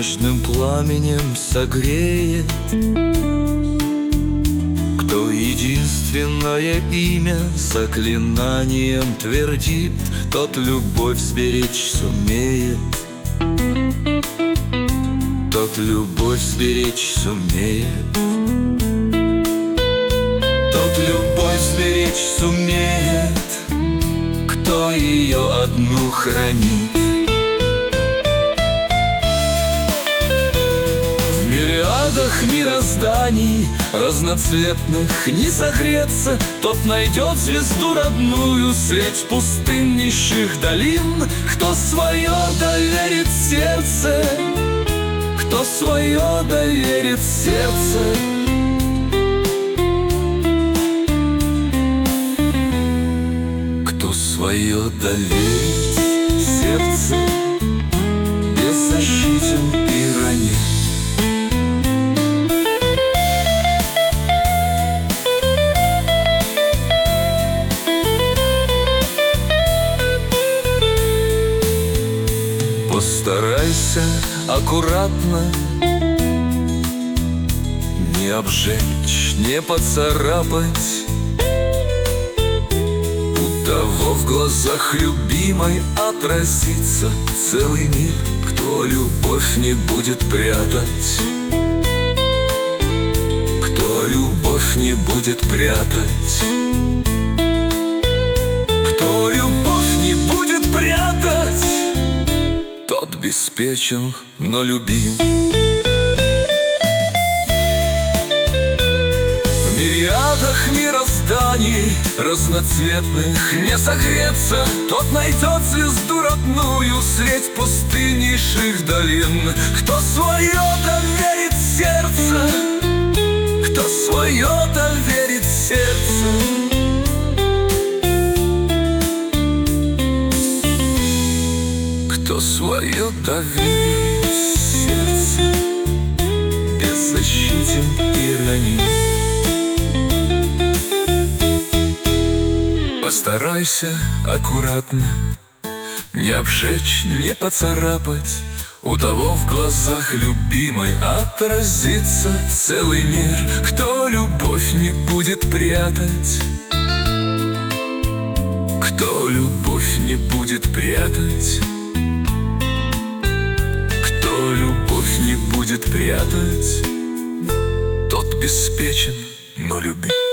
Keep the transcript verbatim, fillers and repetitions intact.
нежным пламенем согреет, кто единственное имя заклинанием твердит, тот любовь сберечь сумеет, тот любовь сберечь сумеет, тот любовь сберечь сумеет, кто ее одну хранит. В мириадах мирозданий разноцветных не согреться, тот найдет звезду родную средь пустыннейших долин, кто свое доверит сердце, кто свое доверит сердце. Кто свое доверит сердце, беззащитен и ранен. Постарайся аккуратно не обжечь, не поцарапать. У того в глазах любимой отразится целый мир, кто любовь не будет прятать, кто любовь не будет прятать, кто любовь не будет прятать, тот беспечен, но любим. В мириадах мирозданий разноцветных не согреться, тот найдет звезду родную средь пустыннейших долин, кто свое доверит сердце, кто свое доверит сердце. Кто свое доверит сердце, беззащитен и ранен. Постарайся аккуратно не обжечь, не поцарапать. У того в глазах любимой отразится целый мир, кто любовь не будет прятать, кто любовь не будет прятать, кто любовь не будет прятать, тот беспечен, но любим.